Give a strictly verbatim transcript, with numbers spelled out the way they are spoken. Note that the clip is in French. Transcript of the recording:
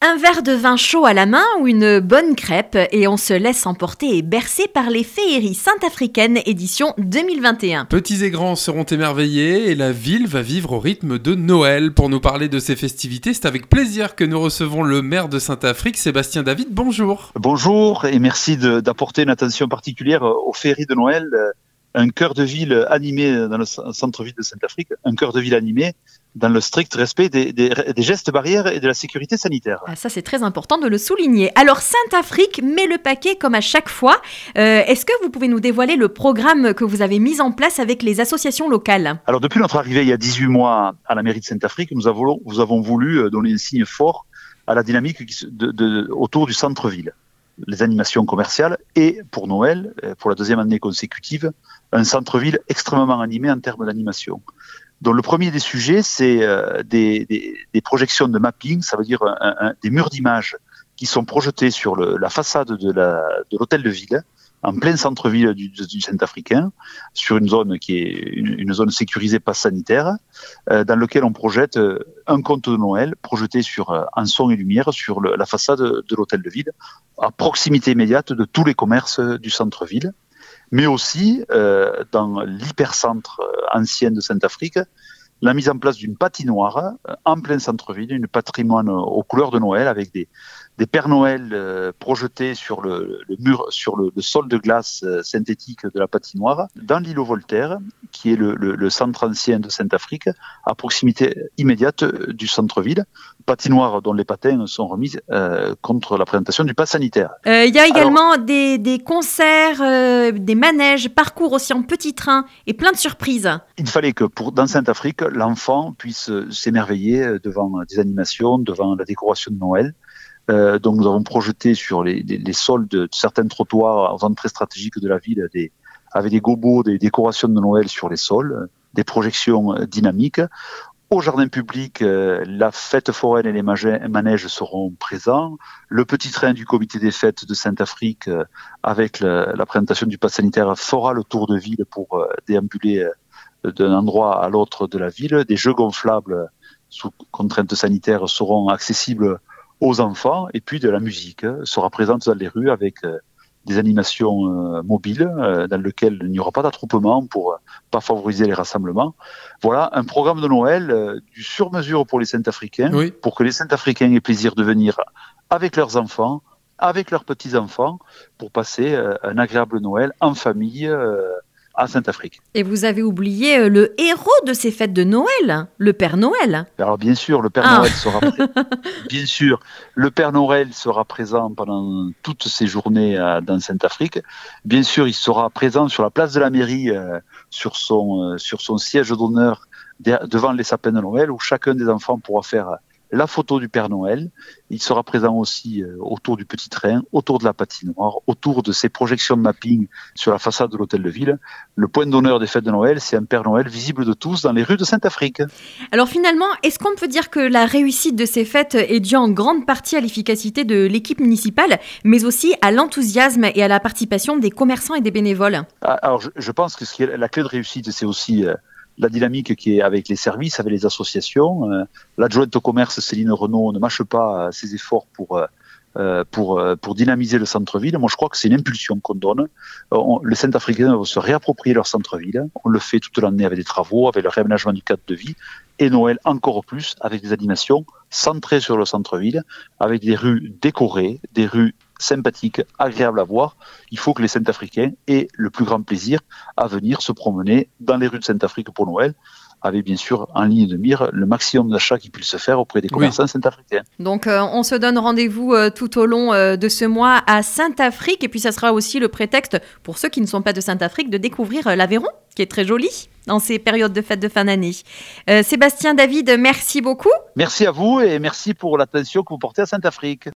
Un verre de vin chaud à la main ou une bonne crêpe et on se laisse emporter et bercer par les féeries saint-africaines édition deux mille vingt et un. Petits et grands seront émerveillés et la ville va vivre au rythme de Noël. Pour nous parler de ces festivités, c'est avec plaisir que nous recevons le maire de Saint-Afrique, Sébastien David. Bonjour. Bonjour et merci de, d'apporter une attention particulière aux féeries de Noël. Un cœur de ville animé dans le centre-ville de Saint-Afrique, un cœur de ville animé dans le strict respect des, des, des gestes barrières et de la sécurité sanitaire. Ah, ça, c'est très important de le souligner. Alors, Saint-Afrique met le paquet comme à chaque fois. Euh, est-ce que vous pouvez nous dévoiler le programme que vous avez mis en place avec les associations locales ? Alors, depuis notre arrivée il y a dix-huit mois à la mairie de Saint-Afrique, nous avons, nous avons voulu donner un signe fort à la dynamique de, de, autour du centre-ville. Les animations commerciales et pour Noël, pour la deuxième année consécutive, un centre-ville extrêmement animé en termes d'animation. Donc le premier des sujets, c'est euh, des, des, des projections de mapping, ça veut dire un, un, des murs d'images qui sont projetés sur le, la façade de, la, de l'hôtel de ville, en plein centre-ville du, du Saint-Africain, sur une zone qui est une, une zone sécurisée passe sanitaire, euh, dans lequel on projette un conte de Noël projeté sur, euh, en son et lumière sur le, la façade de l'hôtel de ville, à proximité immédiate de tous les commerces du centre-ville, mais aussi euh, dans l'hypercentre ancien de Saint-Afrique, la mise en place d'une patinoire euh, en plein centre-ville, une patrimoine aux couleurs de Noël avec des des Pères Noël euh, projetés sur le, le mur, sur le, le sol de glace euh, synthétique de la patinoire, dans l'îlot Voltaire, qui est le, le, le centre ancien de Saint-Afrique, à proximité immédiate du centre-ville. Patinoire dont les patins sont remises euh, contre la présentation du pass sanitaire. Il euh, y a également Alors, des, des concerts, euh, des manèges, parcours aussi en petit train et plein de surprises. Il fallait que pour, dans Saint-Afrique, l'enfant puisse s'émerveiller devant des animations, devant la décoration de Noël. Euh, donc nous avons projeté sur les, les, les sols de certains trottoirs en zone très stratégique de la ville des, avec des gobos, des décorations de Noël sur les sols, des projections dynamiques. Au jardin public, euh, la fête foraine et les manèges seront présents. Le petit train du comité des fêtes de Saint-Afrique, euh, avec la, la présentation du pass sanitaire, fera le tour de ville pour euh, déambuler euh, d'un endroit à l'autre de la ville. Des jeux gonflables sous contraintes sanitaires seront accessibles aux enfants, et puis de la musique euh, sera présente dans les rues avec euh, des animations euh, mobiles euh, dans lesquelles il n'y aura pas d'attroupement pour euh, pas favoriser les rassemblements. Voilà un programme de Noël euh, du sur-mesure pour les Saint-Africains, oui. Pour que les Saint-Africains aient plaisir de venir avec leurs enfants, avec leurs petits-enfants, pour passer euh, un agréable Noël en famille euh, à Saint-Afrique. Et vous avez oublié le héros de ces fêtes de Noël, le Père Noël. Alors bien sûr, le Père ah. Noël sera présent. Bien sûr, le Père Noël sera présent pendant toutes ces journées euh, dans Saint-Afrique. Bien sûr, il sera présent sur la place de la mairie, euh, sur son euh, sur son siège d'honneur de, devant les sapins de Noël, où chacun des enfants pourra faire la photo du Père Noël. Il sera présent aussi euh, autour du petit train, autour de la patinoire, autour de ces projections de mapping sur la façade de l'hôtel de ville. Le point d'honneur des fêtes de Noël, c'est un Père Noël visible de tous dans les rues de Saint-Afrique. Alors finalement, est-ce qu'on peut dire que la réussite de ces fêtes est due en grande partie à l'efficacité de l'équipe municipale, mais aussi à l'enthousiasme et à la participation des commerçants et des bénévoles ? Alors je, je pense que ce qui est la clé de réussite, c'est aussi euh, la dynamique qui est avec les services, avec les associations. Euh, l'adjointe au commerce, Céline Renaud, ne mâche pas euh, ses efforts pour, euh, pour, euh, pour dynamiser le centre-ville. Moi, je crois que c'est une impulsion qu'on donne. Euh, on, les Saint-Africains vont se réapproprier leur centre-ville. On le fait toute l'année avec des travaux, avec le réaménagement du cadre de vie. Et Noël encore plus, avec des animations centrées sur le centre-ville, avec des rues décorées, des rues sympathique, agréable à voir. Il faut que les Saint-Africains aient le plus grand plaisir à venir se promener dans les rues de Saint-Afrique pour Noël, avec bien sûr en ligne de mire le maximum d'achats qui puisse se faire auprès des commerçants oui. Saint-Africains. Donc euh, on se donne rendez-vous euh, tout au long euh, de ce mois à Saint-Afrique, et puis ça sera aussi le prétexte pour ceux qui ne sont pas de Saint-Afrique de découvrir euh, l'Aveyron, qui est très joli dans ces périodes de fêtes de fin d'année. Euh, Sébastien David, merci beaucoup. Merci à vous et merci pour l'attention que vous portez à Saint-Afrique.